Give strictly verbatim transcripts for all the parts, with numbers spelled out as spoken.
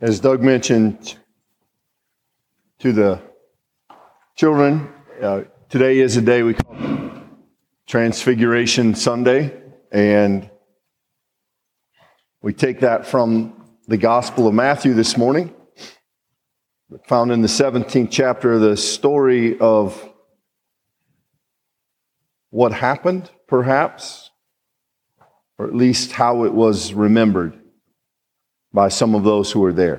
As Doug mentioned to the children, uh, today is a day we call Transfiguration Sunday, and we take that from the Gospel of Matthew this morning, found in the seventeenth chapter, the story of what happened, perhaps, or at least how it was remembered by some of those who were there.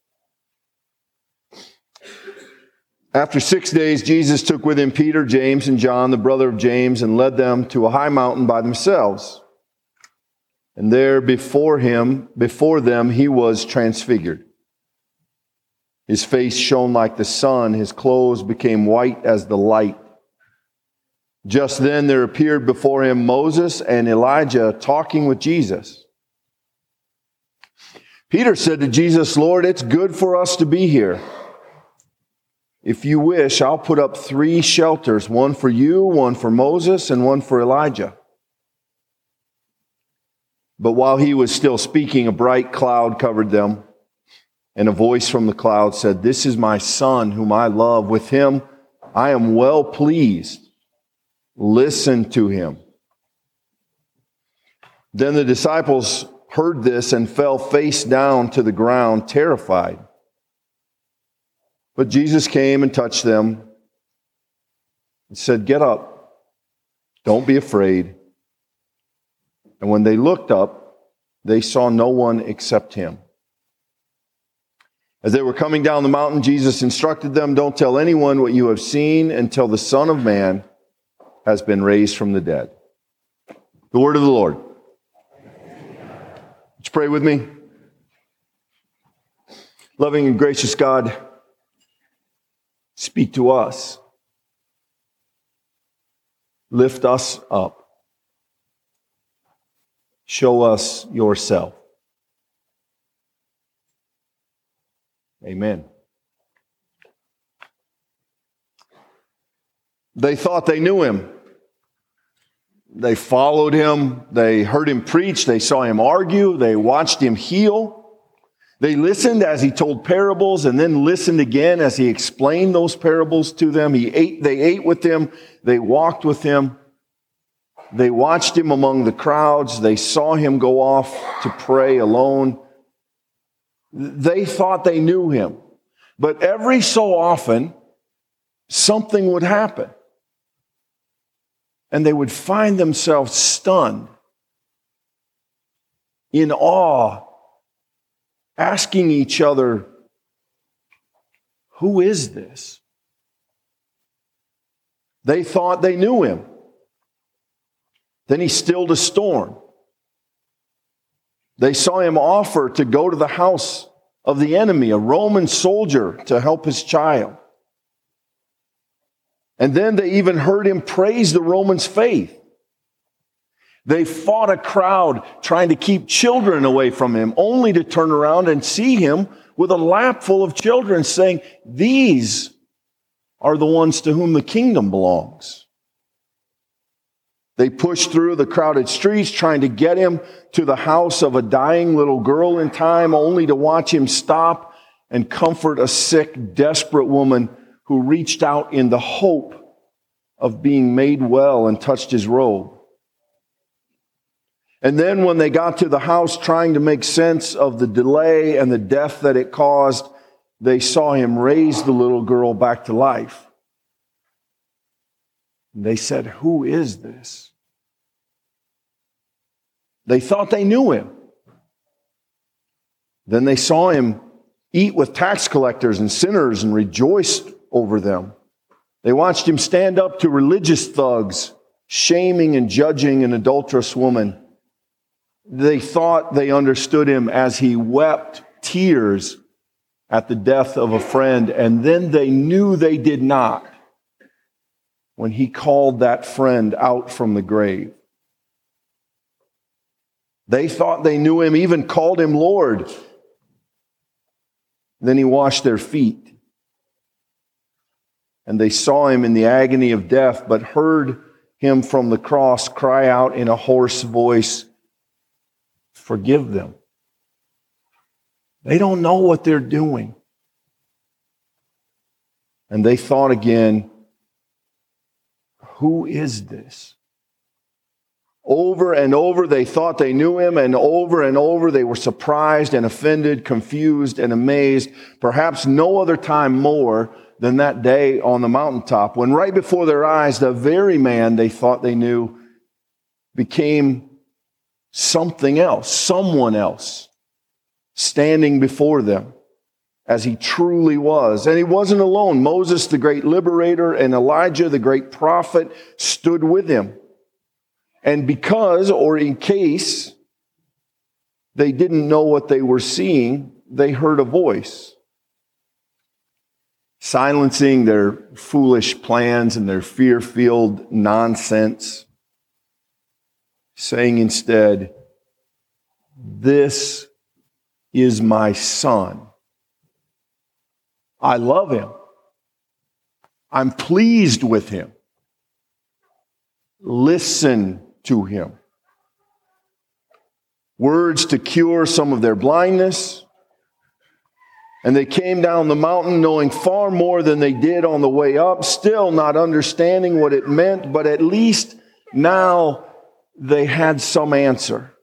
After six days, Jesus took with him Peter, James, and John, the brother of James, and led them to a high mountain by themselves. And there before him, before them, he was transfigured. His face shone like the sun, his clothes became white as the light. Just then there appeared before him Moses and Elijah talking with Jesus. Peter said to Jesus, "Lord, it's good for us to be here. If you wish, I'll put up three shelters, one for you, one for Moses, and one for Elijah." But while he was still speaking, a bright cloud covered them, and a voice from the cloud said, "This is my son whom I love. With him I am well pleased. Listen to him." Then the disciples heard this and fell face down to the ground, terrified. But Jesus came and touched them and said, "Get up, don't be afraid." And when they looked up, they saw no one except him. As they were coming down the mountain, Jesus instructed them, "Don't tell anyone what you have seen until the Son of Man has been raised from the dead." The word of the Lord. Would you pray with me? Loving and gracious God, speak to us. Lift us up. Show us yourself. Amen. They thought they knew him. They followed him. They heard him preach. They saw him argue. They watched him heal. They listened as he told parables and then listened again as he explained those parables to them. He ate, they ate with him. They walked with him. They watched him among the crowds. They saw him go off to pray alone. They thought they knew him. But every so often, something would happen. And they would find themselves stunned, in awe, asking each other, "Who is this?" They thought they knew him. Then he stilled a storm. They saw him offer to go to the house of the enemy, a Roman soldier, to help his child. And then they even heard him praise the Romans' faith. They fought a crowd trying to keep children away from him, only to turn around and see him with a lap full of children, saying, "These are the ones to whom the kingdom belongs." They pushed through the crowded streets, trying to get him to the house of a dying little girl in time, only to watch him stop and comfort a sick, desperate woman who reached out in the hope of being made well and touched his robe. And then when they got to the house trying to make sense of the delay and the death that it caused, they saw him raise the little girl back to life. And they said, "Who is this?" They thought they knew him. Then they saw him eat with tax collectors and sinners and rejoiced over them. They watched him stand up to religious thugs, shaming and judging an adulterous woman. They thought they understood him as he wept tears at the death of a friend, and then they knew they did not when he called that friend out from the grave. They thought they knew him, even called him Lord. Then he washed their feet. And they saw him in the agony of death, but heard him from the cross cry out in a hoarse voice, "Forgive them. They don't know what they're doing. And they thought again, who is this? Over and over they thought they knew him, and over and over they were surprised and offended, confused and amazed. Perhaps no other time more than that day on the mountaintop, when right before their eyes, the very man they thought they knew became something else, someone else, standing before them as he truly was. And he wasn't alone. Moses, the great liberator, and Elijah, the great prophet, stood with him. And because, or in case, they didn't know what they were seeing, they heard a voice, silencing their foolish plans and their fear-filled nonsense, saying instead, "This is my son. I love him. I'm pleased with him. Listen to him." Words to cure some of their blindness. And they came down the mountain knowing far more than they did on the way up, still not understanding what it meant, but at least now they had some answer.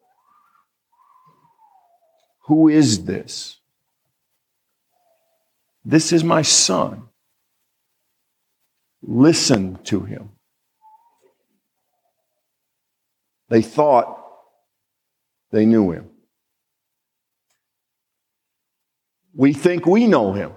Who is this? This is my son. Listen to him. They thought they knew him. We think we know him.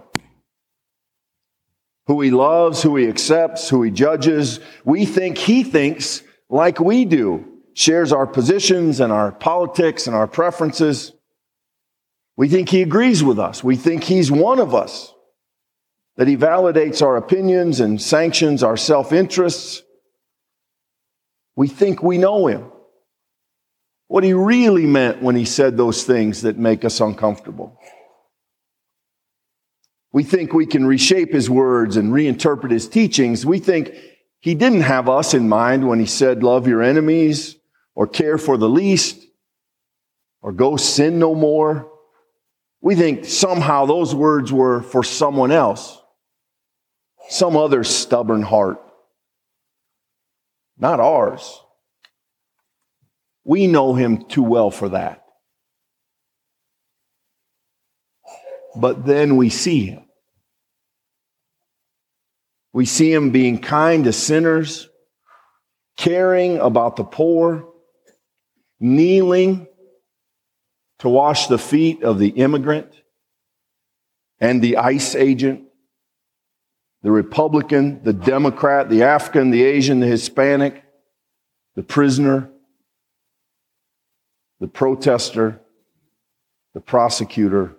Who he loves, who he accepts, who he judges. We think he thinks like we do, shares our positions and our politics and our preferences. We think he agrees with us. We think he's one of us, that he validates our opinions and sanctions our self-interests. We think we know him. What he really meant when he said those things that make us uncomfortable. We think we can reshape his words and reinterpret his teachings. We think he didn't have us in mind when he said, love your enemies, or care for the least, or go sin no more. We think somehow those words were for someone else, some other stubborn heart, not ours. We know him too well for that. But then we see him. We see him being kind to sinners, caring about the poor, kneeling to wash the feet of the immigrant and the ICE agent, the Republican, the Democrat, the African, the Asian, the Hispanic, the prisoner, the protester, the prosecutor,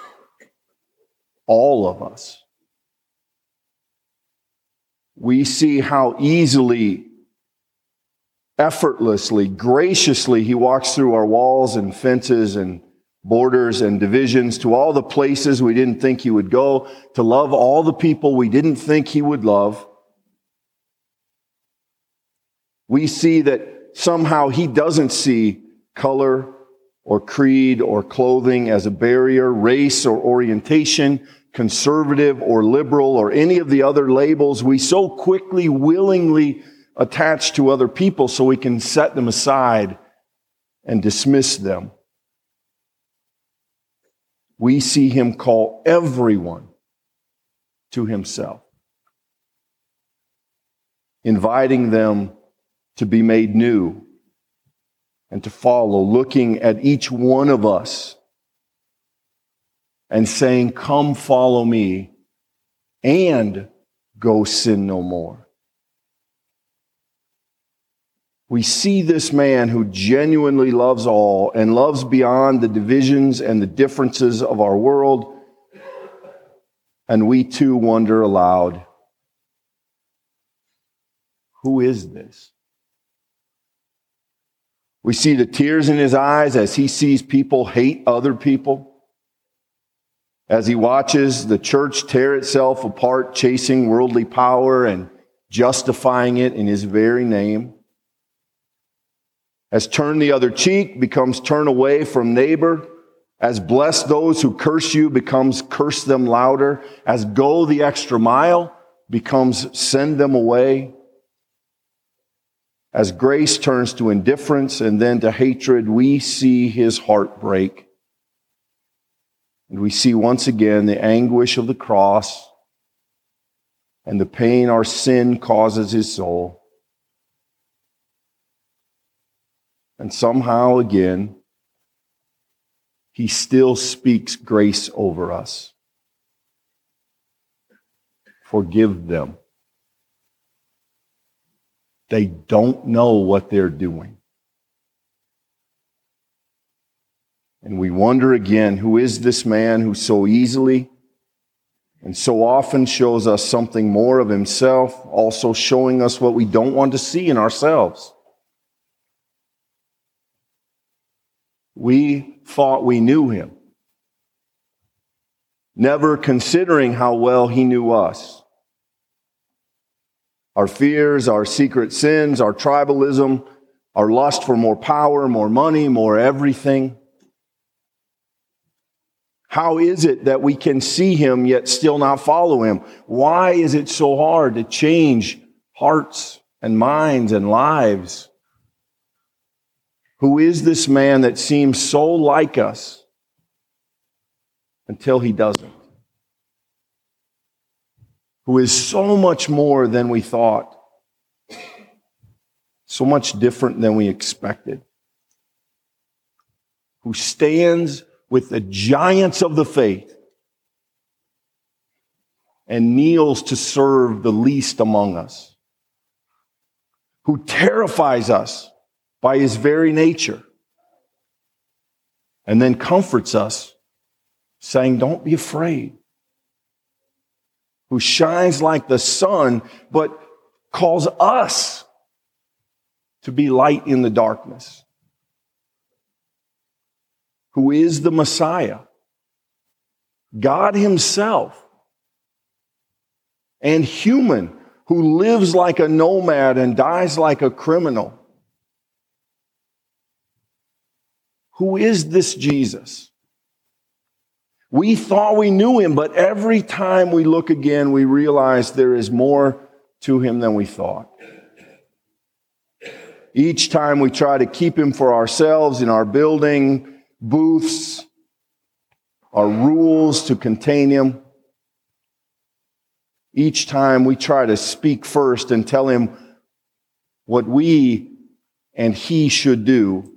all of us. We see how easily, effortlessly, graciously he walks through our walls and fences and borders and divisions to all the places we didn't think he would go, to love all the people we didn't think he would love. We see that somehow he doesn't see color or creed or clothing as a barrier, race or orientation, conservative or liberal, or any of the other labels we so quickly, willingly attach to other people so we can set them aside and dismiss them. We see him call everyone to himself, inviting them to be made new and to follow, looking at each one of us and saying, come follow me and go sin no more. We see this man who genuinely loves all and loves beyond the divisions and the differences of our world. And we too wonder aloud, who is this? We see the tears in his eyes as he sees people hate other people, as he watches the church tear itself apart, chasing worldly power and justifying it in his very name. As turn the other cheek becomes turn away from neighbor, As bless those who curse you becomes curse them louder. As go the extra mile becomes send them away. As grace turns to indifference and then to hatred, we see his heart break. And we see once again the anguish of the cross and the pain our sin causes his soul. And somehow again, he still speaks grace over us. Forgive them. They don't know what they're doing. And we wonder again, who is this man who so easily and so often shows us something more of himself, also showing us what we don't want to see in ourselves? We thought we knew him, never considering how well he knew us. Our fears, our secret sins, our tribalism, our lust for more power, more money, more everything. How is it that we can see him yet still not follow him? Why is it so hard to change hearts and minds and lives? Who is this man that seems so like us until he doesn't? Who is so much more than we thought, so much different than we expected, who stands with the giants of the faith and kneels to serve the least among us, who terrifies us by his very nature, and then comforts us, saying, don't be afraid, who shines like the sun, but calls us to be light in the darkness, who is the Messiah, God himself, and human, who lives like a nomad and dies like a criminal. Who is this Jesus? We thought we knew him, but every time we look again, we realize there is more to him than we thought. Each time we try to keep him for ourselves in our building, booths, our rules to contain him. Each time we try to speak first and tell him what we and he should do.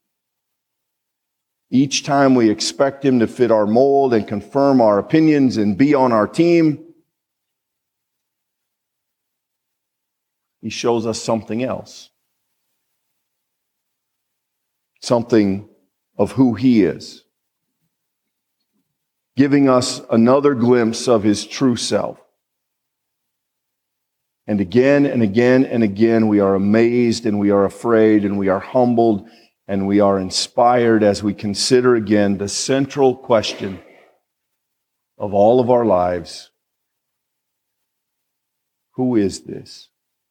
Each time we expect him to fit our mold and confirm our opinions and be on our team, he shows us something else. Something of who he is. Giving us another glimpse of his true self. And again and again and again, we are amazed and we are afraid and we are humbled and we are inspired as we consider again the central question of all of our lives. Who is this?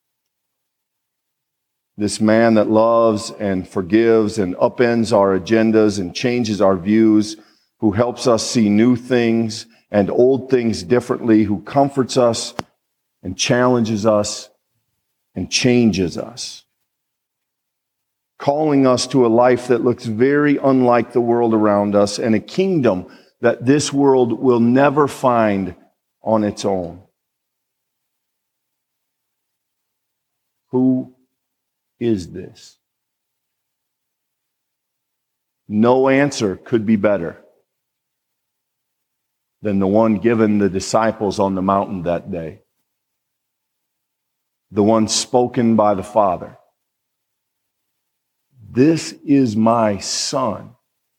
This man that loves and forgives and upends our agendas and changes our views, who helps us see new things and old things differently, who comforts us and challenges us and changes us, calling us to a life that looks very unlike the world around us and a kingdom that this world will never find on its own. Who is this? No answer could be better than the one given the disciples on the mountain that day. The one spoken by the Father. This is my Son.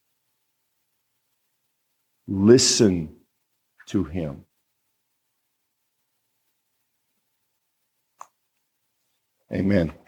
Listen to him. Amen.